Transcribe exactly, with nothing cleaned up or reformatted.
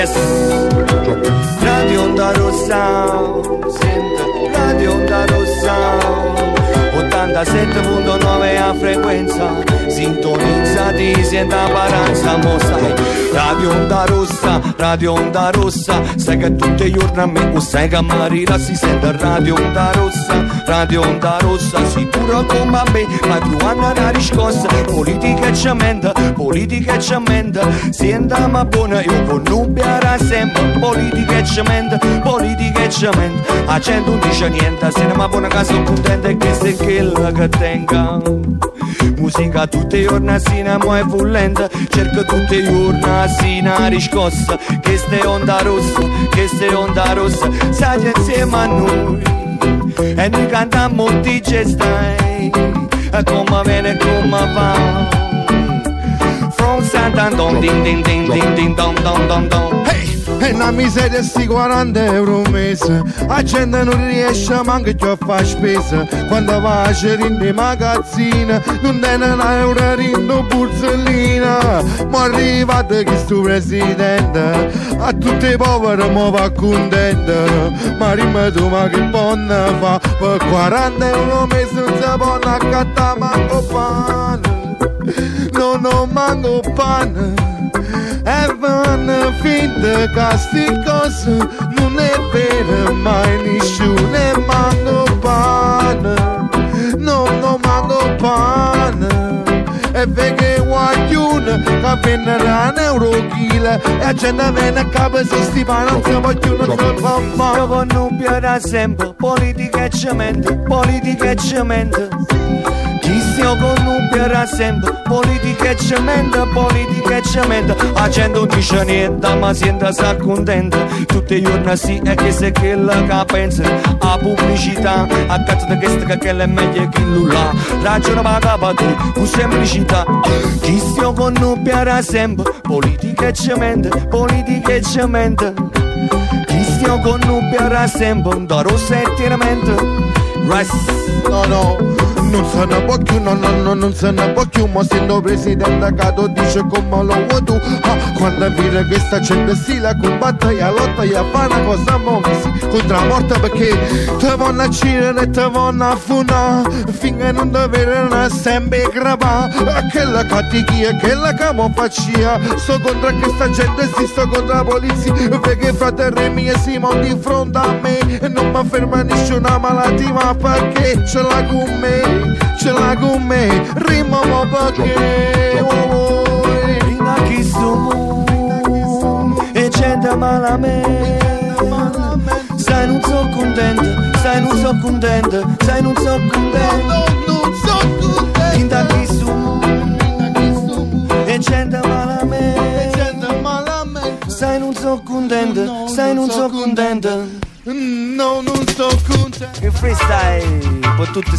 Yes. Radio Onda Rossa, sente Radio Onda Rossa, ottantasette virgola nove a frequenza, sintonizzati, senta paranza, mo sai. Radio Onda Rossa, Radio Onda Rossa, sai che tutti i giorni a me, o sai che Marina si sente Radio Onda Rossa, Radio Onda Rossa, sicuro come a me, ma più hanno una riscossa, politica e cementa, politica e cementa, senta ma buona, io con nubbiare sempre, politica e cementa, politica e cementa, a cento non dice niente, se ne ma buona che sono contenta e che se quella che tenga. Musica tutti i giorni a Sinamo è fullenta, cerca tutti i giorni a Sina riscossa, che ste Onda Rossa, che ste Onda Rossa, sai insieme a noi, e noi cantiamo di gestai, e come viene e come va, from Sant'Anton, ding ding ding ding ding dong dong dong dong. E una miseria sti quaranta euro al mese, la gente non riesce manco più a fare spesa, quando va a cercare in magazzina non tiene un euro in borsellina, ma arrivato che sto presidente a tutti i poveri mo va contento, ma rimane tu ma che buona fa, per quaranta euro al mese non si può accattare manco pane, no no manco pane. E vanno finta che sti cose non è vero mai nessuno, e manco pane, no, no manco pane, e vede qualcuno che venderà un euro chilo, e la gente viene a capo se sti pane non si vogliono, non si fa male. Io con nubbiare sempre, politica e cemento, politica e cemento. Chi stiamo con nubbiare sempre, politica e cemento, politica e cemento. La gente non dice niente, ma sente si accontenta. Tutti i giorni sì, e che se quella che pensa, a pubblicità, a cazzo di questa che quella è meglio che nulla. Ragione ma capa tu, con semplicità. Chi stiamo con nubbiare sempre, politica e cemento, politica e cemento. Chi stiamo con nubbiare sempre, Onda Rossa e tiramento. Rest. No, no. Non se ne può più, no, no, no, non se ne può più, ma essendo presidente Cato dice come lo vuoi tu, ah, quando vede che sta gente si la combatte e lotta e fa una cosa monsi contro la morte perché te vanno a cirere e te vanno a funare, finché non ti vedono sempre gravare, che la cattichia, che la camofaccia, sto contro questa gente, si sto contro la polizia, perché fratelli miei si mo di fronte a me, e non mi ferma nessuna malattia, ma perché ce l'ha con me. Ce l'ha con me, rimamo perché oh, oh, in a chi sto e gente malamente, sai non so contento, sai non so contento, sai non so contento, non so contento, in a chi sto e gente malamente, sai non so contento, sai non so contento, no non so contento. Il freestyle per tutti